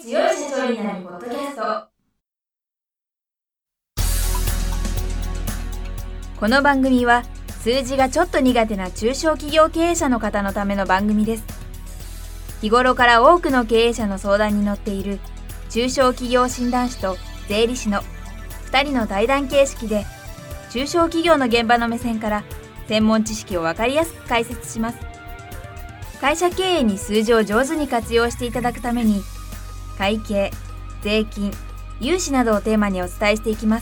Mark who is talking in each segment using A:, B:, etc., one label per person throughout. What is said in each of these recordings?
A: 強い社長になるポッドキャスト。この番組は数字がちょっと苦手な中小企業経営者の方のための番組です。日頃から多くの経営者の相談に乗っている中小企業診断士と税理士の2人の対談形式で、中小企業の現場の目線から専門知識を分かりやすく解説します。会社経営に数字を上手に活用していただくために、会計、税金、融資などをテーマにお伝えしていきます。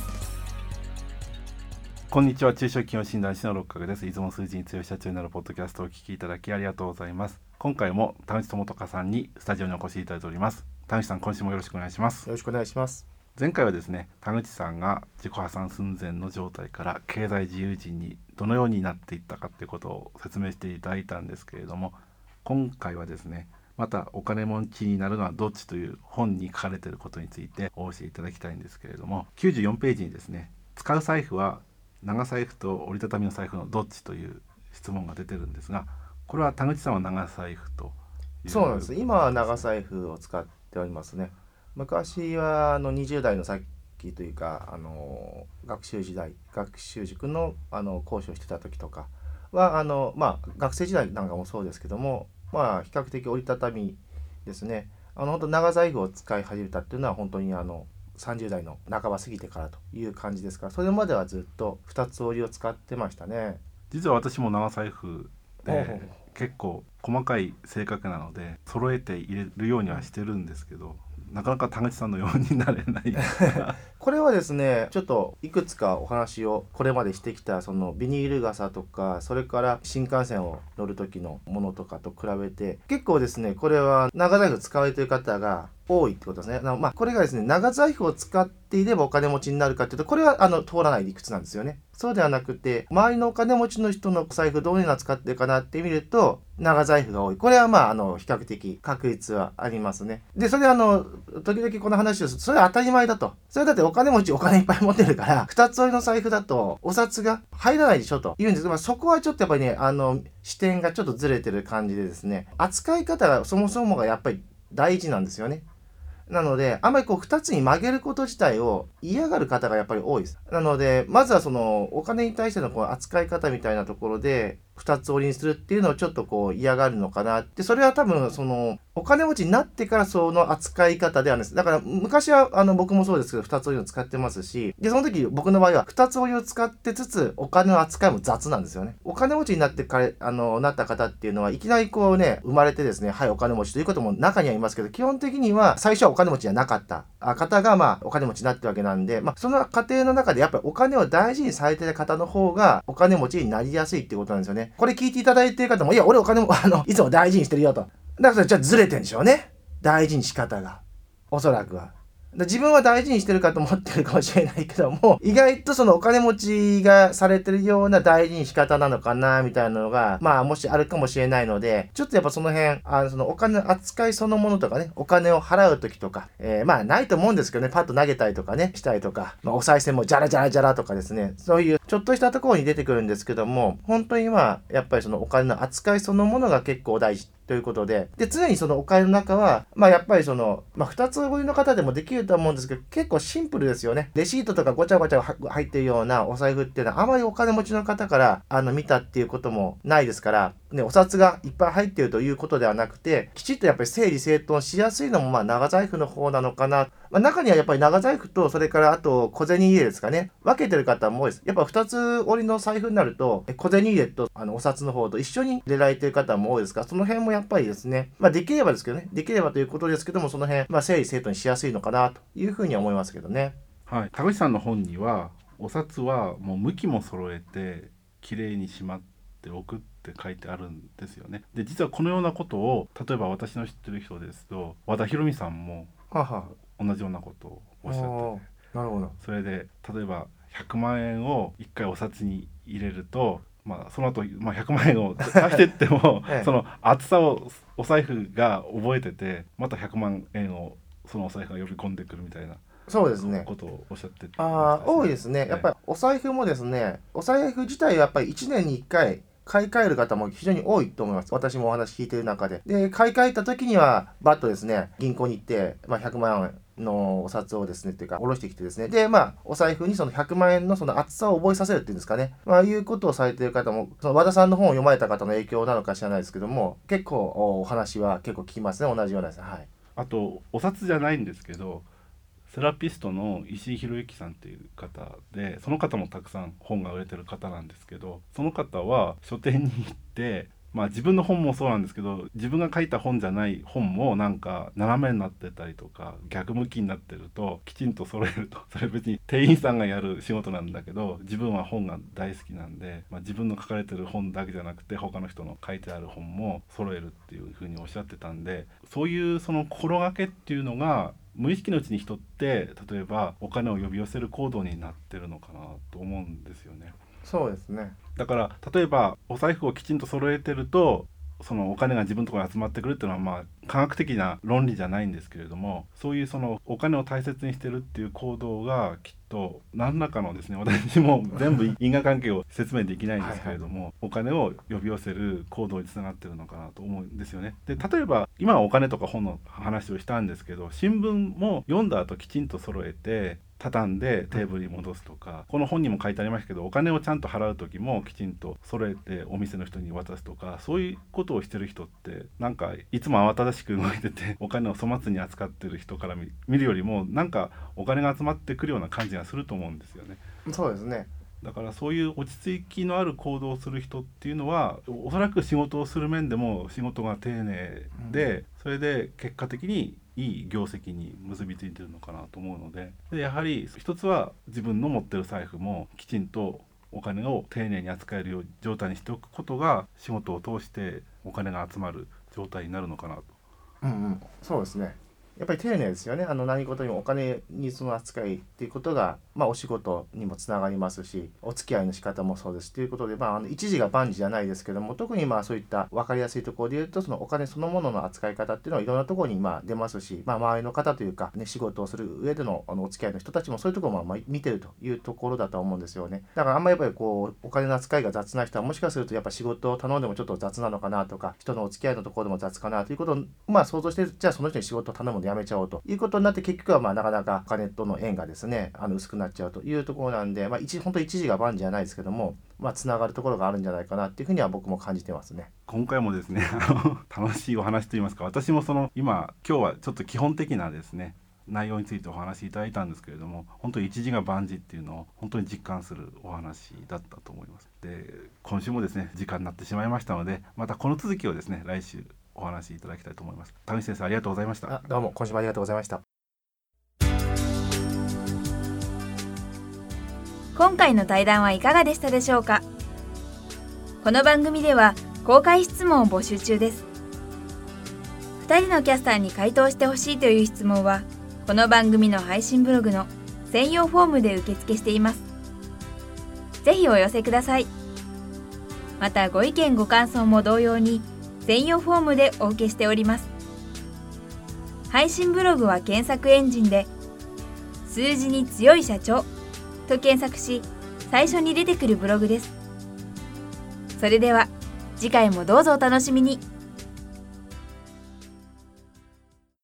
B: こんにちは。中小企業診断士の六角です。いつも数字に強い社長になるポッドキャストをお聞きいただきありがとうございます。今回も田口智隆さんにスタジオにお越しいただいております。田口さん、今週もよろしくお願いします。
C: よろしくお願いします。
B: 前回はですね、田口さんが自己破産寸前の状態から経済自由人にどのようになっていったかということを説明していただいたんですけれども、今回はですね、またお金持ちになるのはどっちという本に書かれていることについてお教えいただきたいんですけれども、94ページにですね、使う財布は長財布と折りたたみの財布のどっちという質問が出てるんですが、これは田口さんは長財布という。
C: そうなんです。今は長財布を使っておりますね。昔は20代のさっきというか学習塾の講師をしてた時とかは学生時代なんかもそうですけども、比較的折りたたみですね。本当長財布を使い始めたっていうのは本当に30代の半ば過ぎてからという感じですから、それまではずっと2つ折りを使ってましたね。
B: 実は私も長財布で結構細かい性格なので揃えて入れるようにはしてるんですけど、なかなか田口さんのようになれない
C: これはですね、ちょっといくつかお話をこれまでしてきたそのビニール傘とか、それから新幹線を乗る時のものとかと比べて結構ですね、これは長財布使われている方が多いってことですね。これがですね、長財布を使っていればお金持ちになるかというと、これは通らない理屈なんですよね。そうではなくて、周りのお金持ちの人の財布どういうのを使ってるかなって見ると、長財布が多い。これは比較的確率はありますね。で、それ時々この話をすると、それは当たり前だと。それだってお金持ちお金いっぱい持ってるから、2つ折りの財布だとお札が入らないでしょと言うんですけど、そこはちょっとやっぱりね、視点がちょっとずれてる感じでですね、扱い方がそもそもがやっぱり大事なんですよね。なので、あんまり2つに曲げること自体を嫌がる方がやっぱり多いです。なので、まずはお金に対しての扱い方みたいなところで、2つ折りにするっていうのをちょっと嫌がるのかなって、それは多分お金持ちになってからその扱い方ではないです。だから昔は僕もそうですけど、2つ折りを使ってますし、で、その時僕の場合は2つ折りを使ってつつ、お金の扱いも雑なんですよね。お金持ちになってなった方っていうのは、いきなり生まれてですね、はい、お金持ちということも中にはいますけど、基本的には最初はお金持ちじゃなかった方がお金持ちになってるわけなんで、その過程の中でやっぱりお金を大事にされてる方の方がお金持ちになりやすいってことなんですよね。これ聞いていただいている方も、いや、俺お金もいつも大事にしてるよと。だからじゃあずれてんでしょうね。大事に仕方が。おそらくは。自分は大事にしてるかと思ってるかもしれないけども、意外とお金持ちがされてるような大事に仕方なのかなみたいなのがもしあるかもしれないので、ちょっとやっぱその辺お金の扱いそのものとかね、お金を払う時とか、ないと思うんですけどね、パッと投げたりとかねしたりとか、お賽銭もジャラジャラジャラとかですね、そういうちょっとしたところに出てくるんですけども、本当にやっぱりお金の扱いそのものが結構大事ということで、常にお金の中はやっぱり2つ折りの方でもできると思うんですけど、結構シンプルですよね。レシートとかごちゃごちゃ入ってるようなお財布っていうのはあまりお金持ちの方から見たっていうこともないですからね、お札がいっぱい入っているということではなくて、きちっとやっぱり整理整頓しやすいのも長財布の方なのかな。中にはやっぱり長財布と、それからあと小銭入れですかね、分けてる方も多いです。やっぱ2つ折りの財布になると小銭入れとお札の方と一緒に入れられてる方も多いですから、その辺もやっぱりですね、できればですけどね、できればということですけども、その辺整理整頓しやすいのかなというふうには思いますけどね。
B: はい、田口さんの本にはお札はもう向きも揃えてきれいにしまっておくって書いてあるんですよね。で、実はこのようなことを例えば私の知ってる人ですと和田博美さんも同じようなことをおっしゃってて、
C: なるほど。
B: それで例えば100万円を1回お札に入れると、その後、100万円を出していってもその厚さをお財布が覚えてて、また100万円をそのお財布が呼び込んでくるみたいな
C: そうですね。
B: ことをおっしゃってて、
C: 多いですね。やっぱりお財布もですね、お財布自体はやっぱり1年に1回買い替える方も非常に多いと思います。私もお話聞いている中で。で、買い替えた時にはバッとですね、銀行に行って、100万円のお札をですねっていうか下ろしてきてですね、でお財布にその100万円のその厚さを覚えさせるっていうんですかね、いうことをされている方も、その和田さんの本を読まれた方の影響なのか知らないですけども、結構お話は結構聞きますね。同じようなですね。はい。
B: あとお札じゃないんですけど、セラピストの石井宏之さんっていう方で、その方もたくさん本が売れてる方なんですけど、その方は書店に行って、自分の本もそうなんですけど、自分が書いた本じゃない本もなんか斜めになってたりとか逆向きになってるときちんと揃えると、それ別に店員さんがやる仕事なんだけど、自分は本が大好きなんで、自分の書かれてる本だけじゃなくて他の人の書いてある本も揃えるっていうふうにおっしゃってたんで、そういうその心がけっていうのが無意識のうちに人って例えばお金を呼び寄せる行動になってるのかなと思うんですよね。
C: そうですね。
B: だから例えばお財布をきちんと揃えてると、そのお金が自分のところに集まってくるっていうのは科学的な論理じゃないんですけれども、そういうそのお金を大切にしてるっていう行動がきっと何らかのですね、私も全部因果関係を説明できないんですけれどもお金を呼び寄せる行動につながってるのかなと思うんですよね。で、例えば今はお金とか本の話をしたんですけど、新聞も読んだ後きちんと揃えて畳んでテーブルに戻すとか、この本にも書いてありましたけど、お金をちゃんと払う時もきちんと揃えてお店の人に渡すとか、そういうことをしてる人ってなんかいつも慌ただしく動いててお金を粗末に扱ってる人から見るよりもなんかお金が集まってくるような感じがすると思うんですよね。
C: そうですね。
B: だからそういう落ち着きのある行動をする人っていうのはおそらく仕事をする面でも仕事が丁寧で、それで結果的にいい業績に結びついてるのかなと思うので、やはり一つは自分の持ってる財布もきちんとお金を丁寧に扱えるよう状態にしておくことが仕事を通してお金が集まる状態になるのかなと。
C: そうですね。やっぱり丁寧ですよね。何事にもお金にその扱いっていうことが、お仕事にもつながりますし、お付き合いの仕方もそうですということで、一時が万事じゃないですけども、特にそういった分かりやすいところで言うと、そのお金そのものの扱い方っていうのはいろんなところに出ますし、周りの方というか、仕事をする上でのお付き合いの人たちもそういうところも見てるというところだと思うんですよね。だからあんまりやっぱりお金の扱いが雑な人はもしかするとやっぱ仕事を頼んでもちょっと雑なのかなとか、人のお付き合いのところでも雑かなということを想像して、じゃあその人に仕事を頼むのやめちゃおうということになって、結局はなかなかお金との縁がですね薄くなっちゃうというところなんで、本当一時が万事じゃないですけども、つながるところがあるんじゃないかなっていうふうには僕も感じてますね。
B: 今回もですね楽しいお話といいますか、私も今日はちょっと基本的なですね内容についてお話しいただいたんですけれども、本当に一時が万事っていうのを本当に実感するお話だったと思います。で、今週もですね時間になってしまいましたので、またこの続きをですね来週お話しいただきたいと思います。田口先生、ありがとうございました。
C: どうも今週もありがとうございました。
A: 今回の対談はいかがでしたでしょうか。この番組では公開質問を募集中です。2人のキャスターに回答してほしいという質問はこの番組の配信ブログの専用フォームで受付しています。ぜひお寄せください。またご意見ご感想も同様に専用フォームでお受けしております。配信ブログは検索エンジンで数字に強い社長と検索し、最初に出てくるブログです。それでは次回もどうぞお楽しみに。